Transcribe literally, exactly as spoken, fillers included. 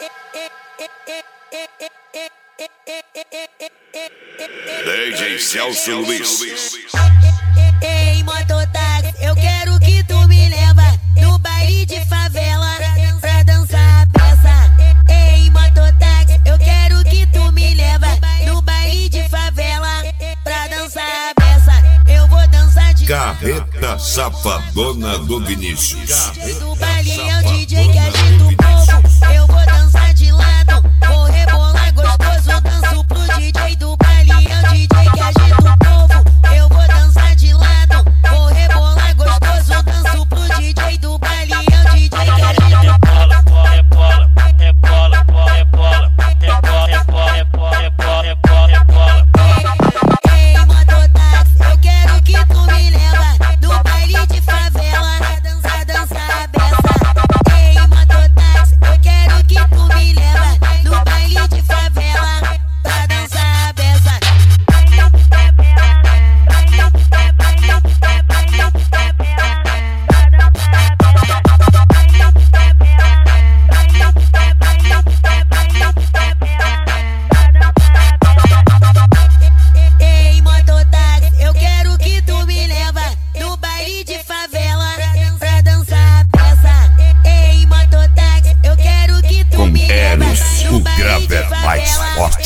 D J Celso Luiz. Ei, mototáxi, eu quero que tu me leva no baile de favela pra dançar a peça. Ei, mototáxi, eu quero que tu me leva no baile de favela pra dançar a peça. Eu vou dançar de Carreta Safadona do Vinícius. do baile é o D J que agita o povo. Eu vou dançar de lado, vou rebolar gostoso. Danço pro D J do baile, é o D J que agita o povo. Eu vou dançar de lado, vou rebolar gostoso. Danço pro D J do baile, é o D J que agita o povo. Rebola, rebola, rebola, rebola, rebola, rebola, rebola, rebola, rebola. Ei, mototáxi, eu quero que tu me leva no baile de favela pra dançar, dançar a beça. Ei, mototáxi, eu quero que tu me leva no baile de favela pra dançar a beça. Ei, mototáxi, eu quero que tu me leva no baile de favela pra dançar a peça. Ei, mototáxi, eu quero que tu Com me leva Eros, no o baile de grave mais favela forte.